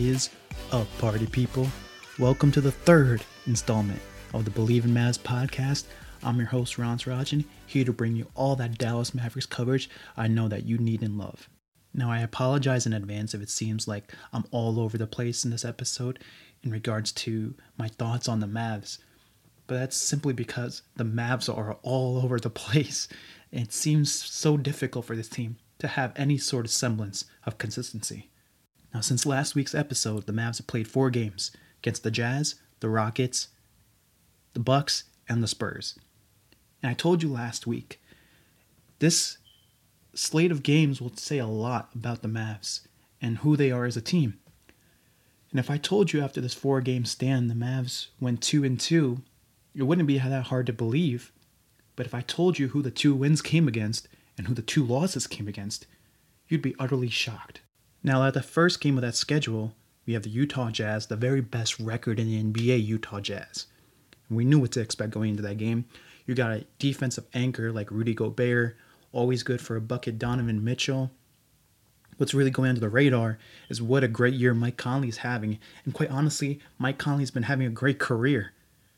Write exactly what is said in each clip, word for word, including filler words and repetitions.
is up, party people? Welcome to the third installment of the Believe in Mavs podcast. I'm your host, Rance Rajan, here to bring you all that Dallas Mavericks coverage I know that you need and love. Now, I apologize in advance if it seems like I'm all over the place in this episode in regards to my thoughts on the Mavs, but that's simply because the Mavs are all over the place, and it seems so difficult for this team to have any sort of semblance of consistency. Now, since last week's episode, the Mavs have played four games against the Jazz, the Rockets, the Bucks, and the Spurs. And I told you last week, this slate of games will say a lot about the Mavs and who they are as a team. And if I told you after this four-game stand the Mavs went two and two, it wouldn't be that hard to believe. But if I told you who the two wins came against and who the two losses came against, you'd be utterly shocked. Now, at the first game of that schedule, we have the Utah Jazz, the very best record in the N B A Utah Jazz. And we knew what to expect going into that game. You got a defensive anchor like Rudy Gobert, always good for a bucket, Donovan Mitchell. What's really going under the radar is what a great year Mike Conley is having. And quite honestly, Mike Conley's been having a great career.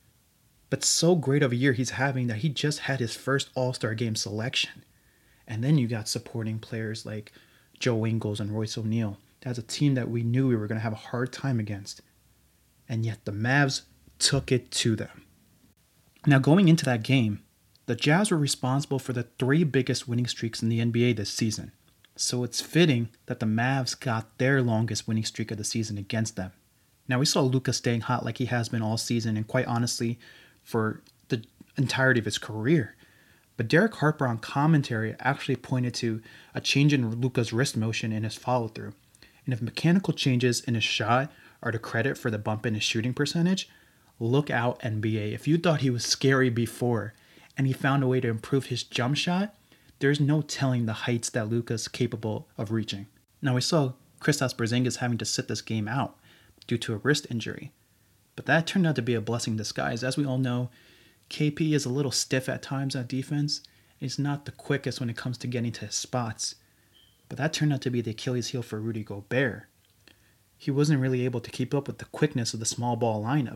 But so great of a year he's having that he just had his first All-Star game selection. And then you got supporting players like Joe Ingles and Royce O'Neal. That's a team that we knew we were going to have a hard time against. And yet the Mavs took it to them. Now, going into that game, the Jazz were responsible for the three biggest winning streaks in the N B A this season. So it's fitting that the Mavs got their longest winning streak of the season against them. Now, we saw Luka staying hot like he has been all season, and quite honestly, for the entirety of his career. But Derek Harper on commentary actually pointed to a change in Luka's wrist motion in his follow-through. And if mechanical changes in his shot are to credit for the bump in his shooting percentage, look out, N B A. If you thought he was scary before and he found a way to improve his jump shot, there's no telling the heights that Luka's capable of reaching. Now, we saw Kristaps Porzingis having to sit this game out due to a wrist injury. But that turned out to be a blessing in disguise. As we all know, K P is a little stiff at times on defense. He's not the quickest when it comes to getting to his spots. But that turned out to be the Achilles heel for Rudy Gobert. He wasn't really able to keep up with the quickness of the small ball lineup.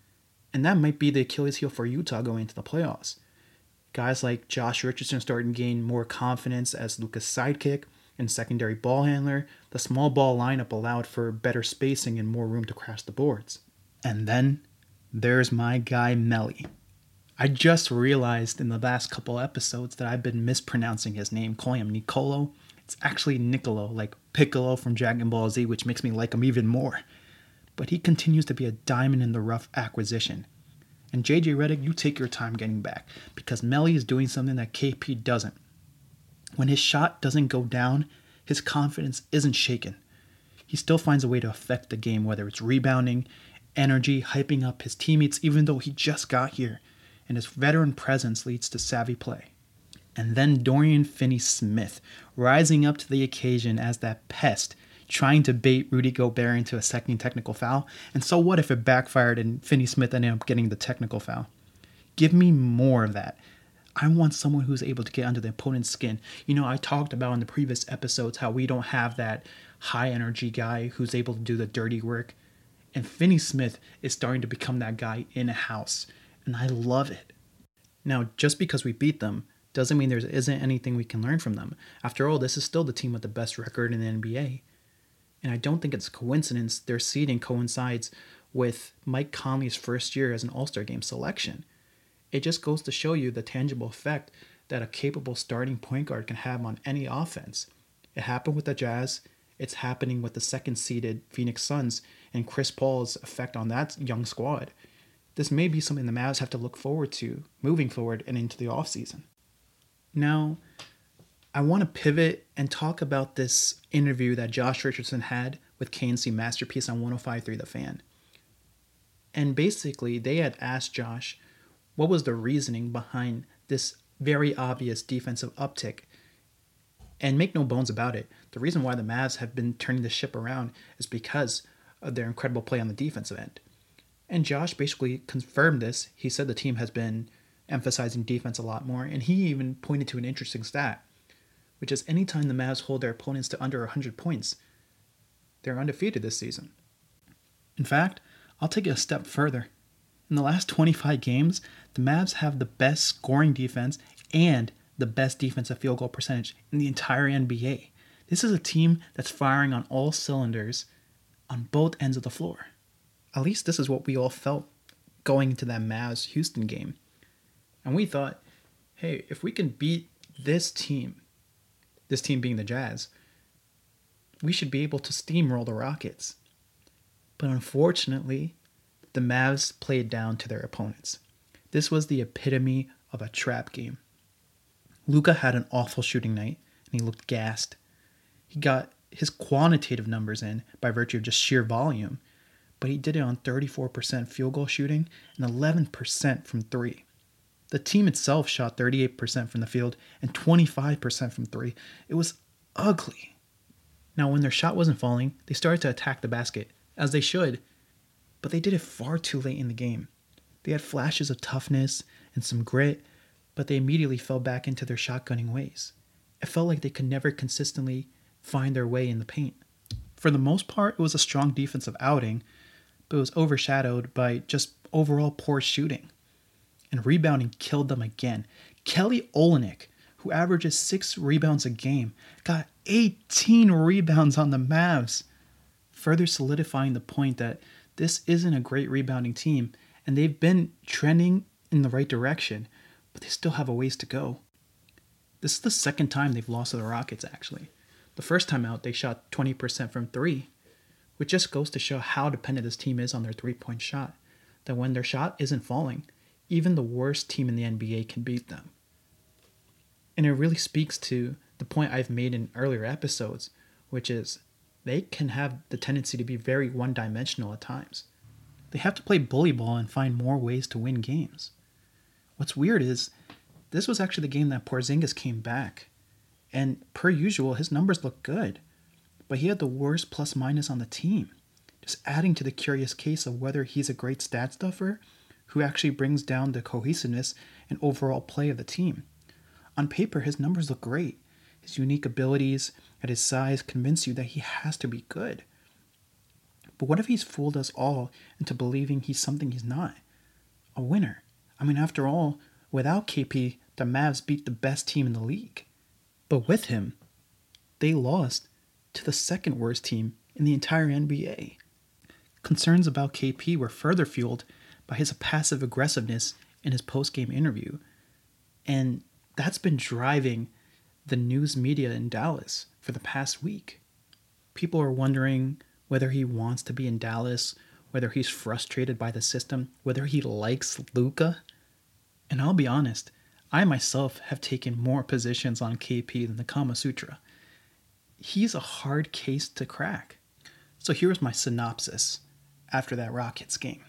And that might be the Achilles heel for Utah going into the playoffs. Guys like Josh Richardson starting to gain more confidence as Luka's sidekick and secondary ball handler. The small ball lineup allowed for better spacing and more room to crash the boards. And then there's my guy Melli. I just realized in the last couple episodes that I've been mispronouncing his name, calling him Nicolo. It's actually Niccolo, like Piccolo from Dragon Ball Z, which makes me like him even more. But he continues to be a diamond in the rough acquisition. And J J Redick, you take your time getting back, because Melli is doing something that K P doesn't. When his shot doesn't go down, his confidence isn't shaken. He still finds a way to affect the game, whether it's rebounding, energy, hyping up his teammates, even though he just got here. And his veteran presence leads to savvy play. And then Dorian Finney-Smith, rising up to the occasion as that pest, trying to bait Rudy Gobert into a second technical foul. And so what if it backfired and Finney-Smith ended up getting the technical foul? Give me more of that. I want someone who's able to get under the opponent's skin. You know, I talked about in the previous episodes how we don't have that high-energy guy who's able to do the dirty work. And Finney-Smith is starting to become that guy in-house. And I love it. Now, just because we beat them doesn't mean there isn't anything we can learn from them. After all, this is still the team with the best record in the N B A. And I don't think it's a coincidence their seeding coincides with Mike Conley's first year as an All-Star Game selection. It just goes to show you the tangible effect that a capable starting point guard can have on any offense. It happened with the Jazz. It's happening with the second-seeded Phoenix Suns and Chris Paul's effect on that young squad. This may be something the Mavs have to look forward to moving forward and into the offseason. Now, I want to pivot and talk about this interview that Josh Richardson had with K N C Masterpiece on one oh five point three The Fan. And basically, they had asked Josh what was the reasoning behind this very obvious defensive uptick. And make no bones about it, the reason why the Mavs have been turning the ship around is because of their incredible play on the defensive end. And Josh basically confirmed this. He said the team has been emphasizing defense a lot more, and he even pointed to an interesting stat, which is anytime the Mavs hold their opponents to under one hundred points, they're undefeated this season. In fact, I'll take it a step further. In the last twenty-five games, the Mavs have the best scoring defense and the best defensive field goal percentage in the entire N B A. This is a team that's firing on all cylinders on both ends of the floor. At least this is what we all felt going into that Mavs-Houston game. And we thought, hey, if we can beat this team, this team being the Jazz, we should be able to steamroll the Rockets. But unfortunately, the Mavs played down to their opponents. This was the epitome of a trap game. Luka had an awful shooting night, and he looked gassed. He got his quantitative numbers in by virtue of just sheer volume, but he did it on thirty-four percent field goal shooting and eleven percent from three. The team itself shot thirty-eight percent from the field and twenty-five percent from three. It was ugly. Now, when their shot wasn't falling, they started to attack the basket, as they should, but they did it far too late in the game. They had flashes of toughness and some grit, but they immediately fell back into their shotgunning ways. It felt like they could never consistently find their way in the paint. For the most part, it was a strong defensive outing, but it was overshadowed by just overall poor shooting. And rebounding killed them again. Kelly Olynyk, who averages six rebounds a game, got eighteen rebounds on the Mavs, further solidifying the point that this isn't a great rebounding team, and they've been trending in the right direction, but they still have a ways to go. This is the second time they've lost to the Rockets, actually. The first time out, they shot twenty percent from three, which just goes to show how dependent this team is on their three-point shot, that when their shot isn't falling, even the worst team in the N B A can beat them. And it really speaks to the point I've made in earlier episodes, which is they can have the tendency to be very one-dimensional at times. They have to play bully ball and find more ways to win games. What's weird is this was actually the game that Porzingis came back, and per usual, his numbers look good, but he had the worst plus-minus on the team, just adding to the curious case of whether he's a great stat stuffer who actually brings down the cohesiveness and overall play of the team. On paper, his numbers look great. His unique abilities at his size convince you that he has to be good. But what if he's fooled us all into believing he's something he's not? A winner. I mean, after all, without K P, the Mavs beat the best team in the league. But with him, they lost to the second worst team in the entire N B A. Concerns about K P were further fueled by his passive aggressiveness in his post-game interview. And that's been driving the news media in Dallas for the past week. People are wondering whether he wants to be in Dallas, whether he's frustrated by the system, whether he likes Luka. And I'll be honest, I myself have taken more positions on K P than the Kama Sutra. He's a hard case to crack. So here's my synopsis after that Rockets game.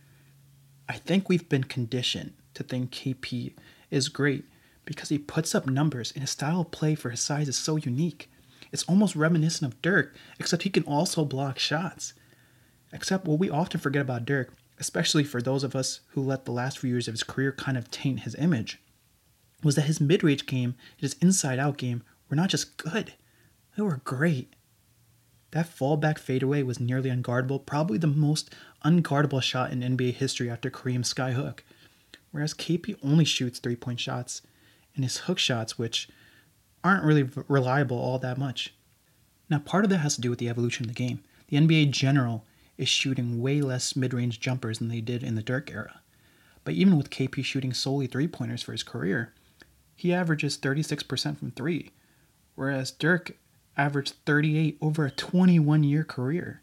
I think we've been conditioned to think K P is great because he puts up numbers and his style of play for his size is so unique. It's almost reminiscent of Dirk, except he can also block shots. Except what we often forget about Dirk, especially for those of us who let the last few years of his career kind of taint his image, was that his mid-range game and his inside-out game were not just good, they were great. That fallback fadeaway was nearly unguardable, probably the most unguardable shot in N B A history after Kareem's skyhook, whereas K P only shoots three-point shots, and his hook shots, which aren't really reliable all that much. Now, part of that has to do with the evolution of the game. The N B A in general is shooting way less mid-range jumpers than they did in the Dirk era. But even with K P shooting solely three-pointers for his career, he averages thirty-six percent from three, whereas Dirk averaged thirty-eight over a twenty-one-year career.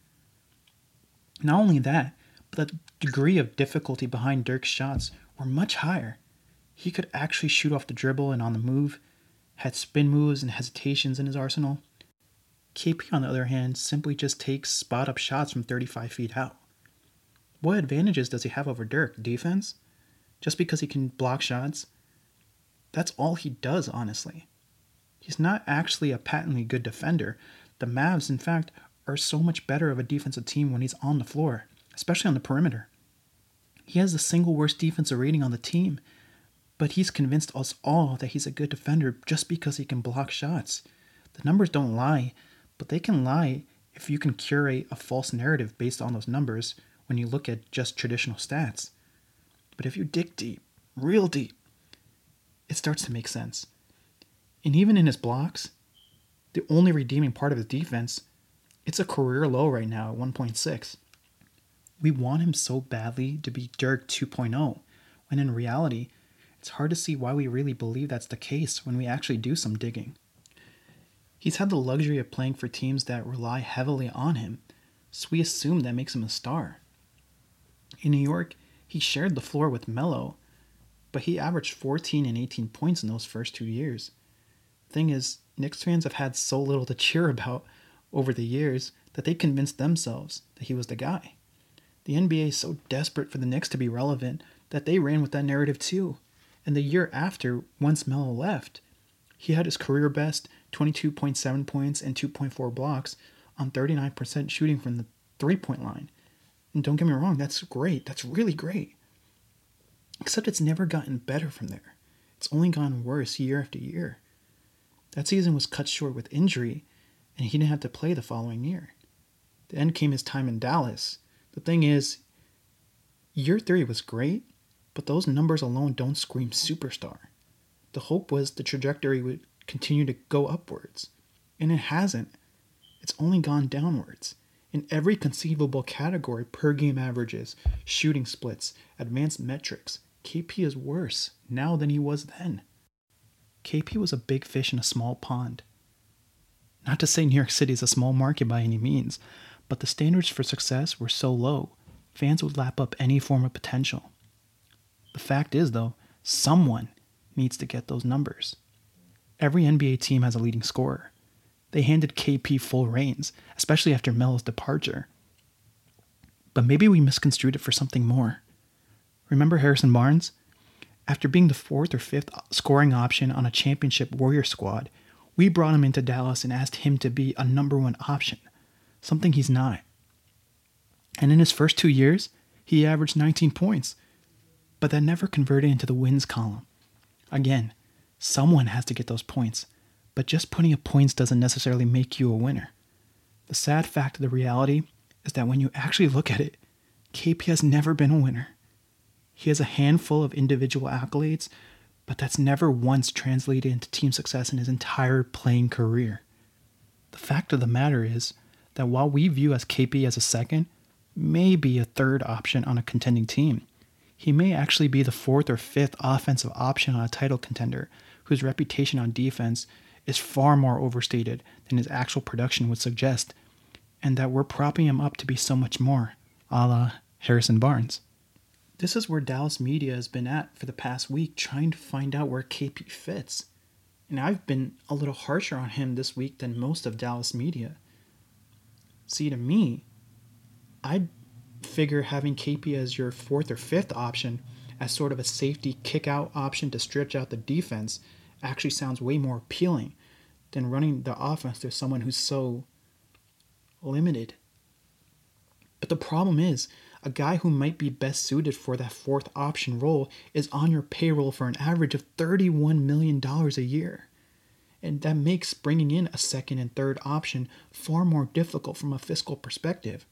Not only that, but the degree of difficulty behind Dirk's shots were much higher. He could actually shoot off the dribble and on the move, had spin moves and hesitations in his arsenal. K P, on the other hand, simply just takes spot-up shots from thirty-five feet out. What advantages does he have over Dirk? Defense? Just because he can block shots? That's all he does, honestly. He's not actually a patently good defender. The Mavs, in fact, are so much better of a defensive team when he's on the floor, especially on the perimeter. He has the single worst defensive rating on the team, but he's convinced us all that he's a good defender just because he can block shots. The numbers don't lie, but they can lie if you can curate a false narrative based on those numbers when you look at just traditional stats. But if you dig deep, real deep, it starts to make sense. And even in his blocks, the only redeeming part of his defense, it's a career low right now at one point six. We want him so badly to be Dirk two point oh, when in reality, it's hard to see why we really believe that's the case when we actually do some digging. He's had the luxury of playing for teams that rely heavily on him, so we assume that makes him a star. In New York, he shared the floor with Melo, but he averaged fourteen and eighteen points in those first two years. Thing is, Knicks fans have had so little to cheer about over the years that they convinced themselves that he was the guy. The N B A is so desperate for the Knicks to be relevant that they ran with that narrative too. And the year after, once Melo left, he had his career best twenty-two point seven points and two point four blocks on thirty-nine percent shooting from the three-point line. And don't get me wrong, that's great. That's really great. Except it's never gotten better from there. It's only gotten worse year after year. That season was cut short with injury, and he didn't have to play the following year. Then came his time in Dallas. The thing is, year three was great, but those numbers alone don't scream superstar. The hope was the trajectory would continue to go upwards, and it hasn't. It's only gone downwards. In every conceivable category, per game averages, shooting splits, advanced metrics, K P is worse now than he was then. K P was a big fish in a small pond. Not to say New York City is a small market by any means, but the standards for success were so low, fans would lap up any form of potential. The fact is, though, someone needs to get those numbers. Every N B A team has a leading scorer. They handed K P full reins, especially after Melo's departure. But maybe we misconstrued it for something more. Remember Harrison Barnes? After being the fourth or fifth scoring option on a championship Warrior squad, we brought him into Dallas and asked him to be a number one option, something he's not. And in his first two years, he averaged nineteen points, but that never converted into the wins column. Again, someone has to get those points, but just putting up points doesn't necessarily make you a winner. The sad fact of the reality is that when you actually look at it, K P has never been a winner. He has a handful of individual accolades, but that's never once translated into team success in his entire playing career. The fact of the matter is that while we view as K P as a second, maybe a third option on a contending team, he may actually be the fourth or fifth offensive option on a title contender whose reputation on defense is far more overstated than his actual production would suggest, and that we're propping him up to be so much more, a la Harrison Barnes. This is where Dallas media has been at for the past week, trying to find out where K P fits. And I've been a little harsher on him this week than most of Dallas media. See, to me, I'd figure having K P as your fourth or fifth option as sort of a safety kick-out option to stretch out the defense actually sounds way more appealing than running the offense through someone who's so limited. But the problem is, a guy who might be best suited for that fourth option role is on your payroll for an average of thirty-one million dollars a year. And that makes bringing in a second and third option far more difficult from a fiscal perspective.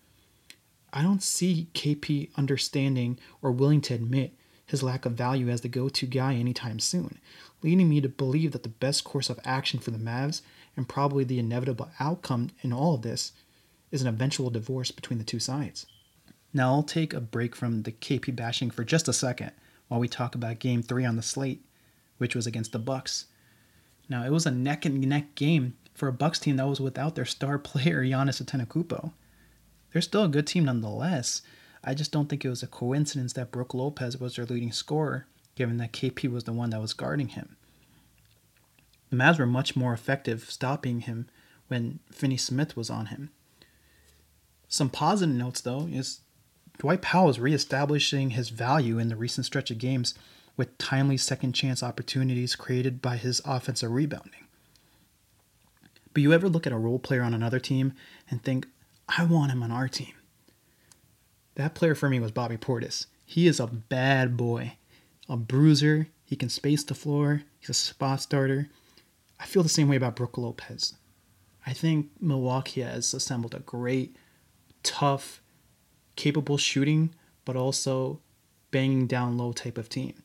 I don't see K P understanding or willing to admit his lack of value as the go-to guy anytime soon, leading me to believe that the best course of action for the Mavs, and probably the inevitable outcome in all of this, is an eventual divorce between the two sides. Now I'll take a break from the K P bashing for just a second while we talk about game three on the slate, which was against the Bucks. Now it was a neck and neck game for a Bucks team that was without their star player Giannis Antetokounmpo. They're still a good team nonetheless. I just don't think it was a coincidence that Brook Lopez was their leading scorer, given that K P was the one that was guarding him. The Mavs were much more effective stopping him when Finney-Smith was on him. Some positive notes, though, is Dwight Powell is reestablishing his value in the recent stretch of games with timely second-chance opportunities created by his offensive rebounding. But you ever look at a role player on another team and think, I want him on our team? That player for me was Bobby Portis. He is a bad boy, a bruiser. He can space the floor. He's a spot starter. I feel the same way about Brook Lopez. I think Milwaukee has assembled a great, tough, capable shooting, but also banging down low type of team.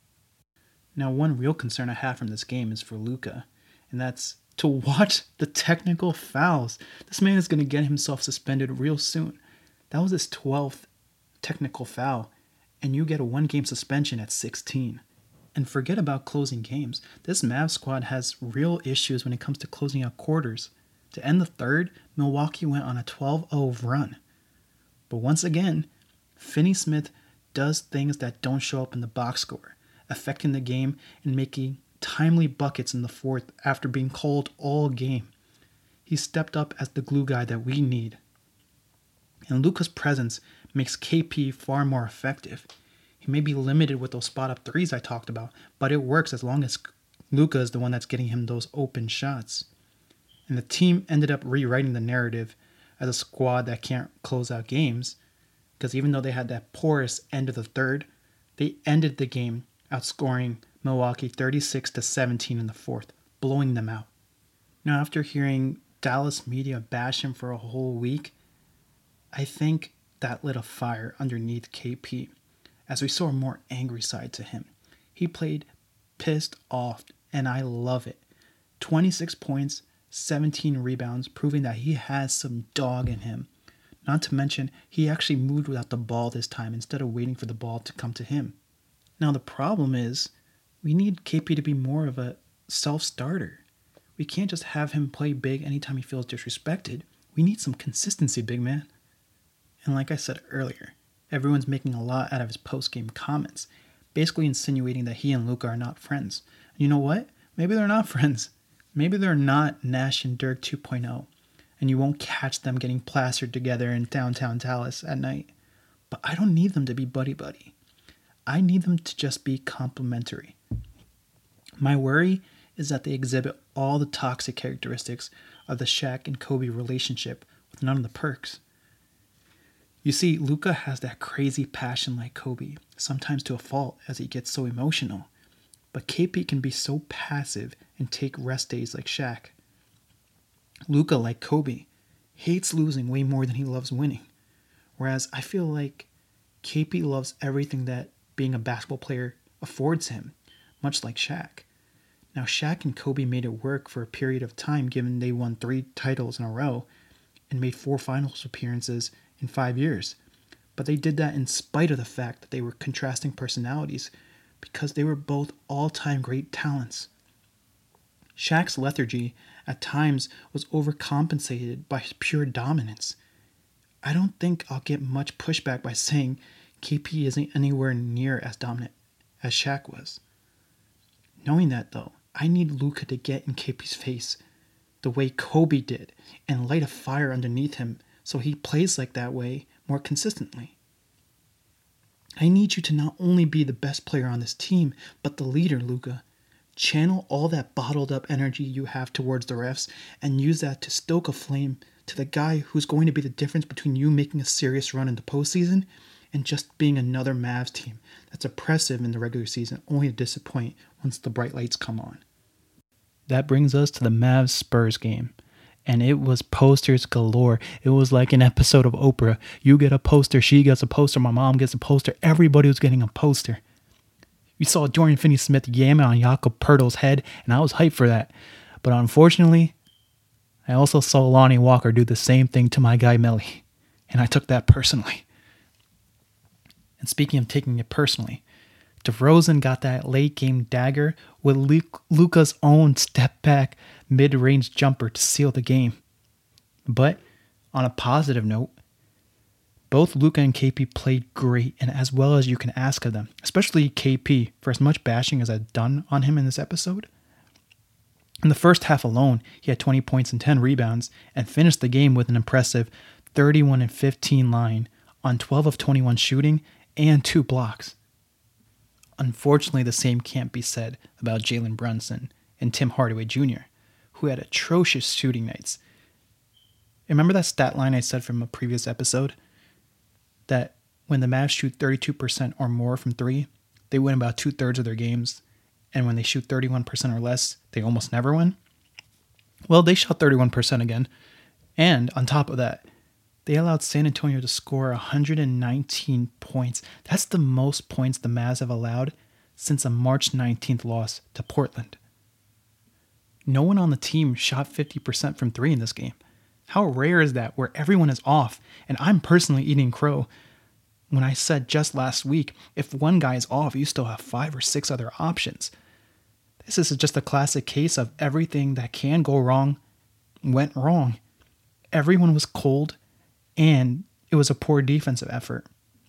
Now, one real concern I have from this game is for Luka, and that's to watch the technical fouls. This man is going to get himself suspended real soon. That was his twelfth technical foul, and you get a one-game suspension at sixteen. And forget about closing games. This Mavs squad has real issues when it comes to closing out quarters. To end the third, Milwaukee went on a twelve oh run. But once again, Finney-Smith does things that don't show up in the box score, affecting the game and making timely buckets in the fourth after being cold all game. He stepped up as the glue guy that we need. And Luka's presence makes K P far more effective. He may be limited with those spot-up threes I talked about, but it works as long as Luka is the one that's getting him those open shots. And the team ended up rewriting the narrative as a squad that can't close out games, because even though they had that porous end of the third, they ended the game outscoring Milwaukee thirty-six to seventeen in the fourth, blowing them out. Now, after hearing Dallas media bash him for a whole week, I think that lit a fire underneath K P, as we saw a more angry side to him. He played pissed off, and I love it. twenty-six points, seventeen rebounds, proving that he has some dog in him. Not to mention, he actually moved without the ball this time instead of waiting for the ball to come to him. Now, the problem is, we need K P to be more of a self-starter. We can't just have him play big anytime he feels disrespected. We need some consistency, big man. And like I said earlier, everyone's making a lot out of his post-game comments, basically insinuating that he and Luka are not friends. And you know what? Maybe they're not friends. Maybe they're not Nash and Dirk two point oh, and you won't catch them getting plastered together in downtown Dallas at night. But I don't need them to be buddy-buddy. I need them to just be complementary. My worry is that they exhibit all the toxic characteristics of the Shaq and Kobe relationship with none of the perks. You see, Luka has that crazy passion like Kobe, sometimes to a fault as he gets so emotional. But K P can be so passive and take rest days like Shaq. Luka, like Kobe, hates losing way more than he loves winning. Whereas I feel like K P loves everything that being a basketball player affords him, much like Shaq. Now, Shaq and Kobe made it work for a period of time given they won three titles in a row and made four finals appearances in five years. But they did that in spite of the fact that they were contrasting personalities because they were both all-time great talents. Shaq's lethargy at times was overcompensated by his pure dominance. I don't think I'll get much pushback by saying K P isn't anywhere near as dominant as Shaq was. Knowing that, though, I need Luka to get in K P's face the way Kobe did and light a fire underneath him so he plays like that way more consistently. I need you to not only be the best player on this team, but the leader, Luka. Channel all that bottled up energy you have towards the refs and use that to stoke a flame to the guy who's going to be the difference between you making a serious run in the postseason and just being another Mavs team that's oppressive in the regular season, only to disappoint once the bright lights come on. That brings us to the Mavs-Spurs game. And it was posters galore. It was like an episode of Oprah. You get a poster, she gets a poster, my mom gets a poster. Everybody was getting a poster. You saw Dorian Finney-Smith yamming on Jakob Poeltl's head, and I was hyped for that. But unfortunately, I also saw Lonnie Walker do the same thing to my guy Melly, and I took that personally. And speaking of taking it personally, DeRozan got that late-game dagger with Luka's own step-back mid-range jumper to seal the game. But on a positive note, both Luka and K P played great and as well as you can ask of them, especially K P for as much bashing as I've done on him in this episode. In the first half alone, he had twenty points and ten rebounds and finished the game with an impressive thirty-one and fifteen line on twelve of twenty-one shooting and two blocks. Unfortunately, the same can't be said about Jalen Brunson and Tim Hardaway Junior, who had atrocious shooting nights. Remember that stat line I said from a previous episode? That when the Mavs shoot thirty-two percent or more from three, they win about two-thirds of their games. And when they shoot thirty-one percent or less, they almost never win. Well, they shot thirty-one percent again. And on top of that, they allowed San Antonio to score one hundred nineteen points. That's the most points the Mavs have allowed since a March nineteenth loss to Portland. No one on the team shot fifty percent from three in this game. How rare is that where everyone is off? And I'm personally eating crow when I said just last week, if one guy is off, you still have five or six other options. This is just a classic case of everything that can go wrong went wrong. Everyone was cold, and it was a poor defensive effort.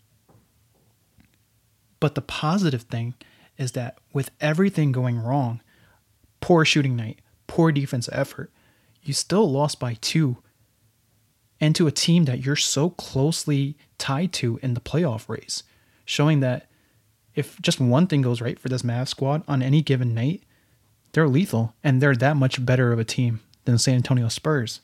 But the positive thing is that with everything going wrong, poor shooting night, poor defensive effort, you still lost by two. And to a team that you're so closely tied to in the playoff race, showing that if just one thing goes right for this Mavs squad on any given night, they're lethal, and they're that much better of a team than the San Antonio Spurs.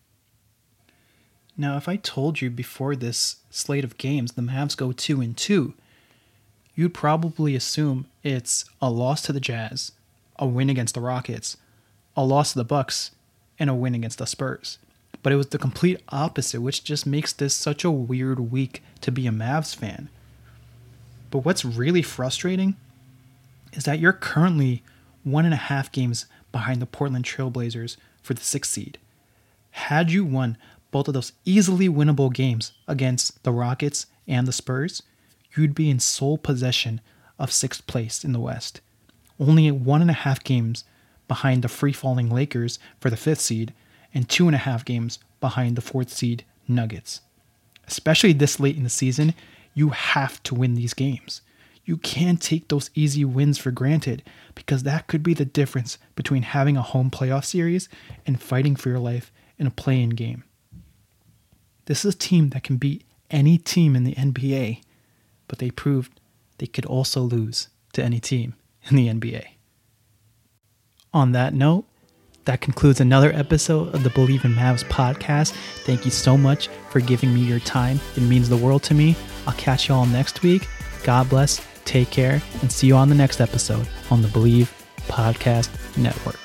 Now, if I told you before this slate of games the Mavs go two and two, you'd probably assume it's a loss to the Jazz, a win against the Rockets, a loss to the Bucks, and a win against the Spurs. But it was the complete opposite, which just makes this such a weird week to be a Mavs fan. But what's really frustrating is that you're currently one and a half games behind the Portland Trailblazers for the sixth seed. Had you won both of those easily winnable games against the Rockets and the Spurs, you'd be in sole possession of sixth place in the West. Only one and a half games behind the free-falling Lakers for the fifth seed, and two and a half games behind the fourth seed Nuggets. Especially this late in the season, you have to win these games. You can't take those easy wins for granted, because that could be the difference between having a home playoff series and fighting for your life in a play-in game. This is a team that can beat any team in the N B A, but they proved they could also lose to any team in the N B A. On that note, that concludes another episode of the Believe in Mavs podcast. Thank you so much for giving me your time. It means the world to me. I'll catch you all next week. God bless, take care, and see you on the next episode on the Believe Podcast Network.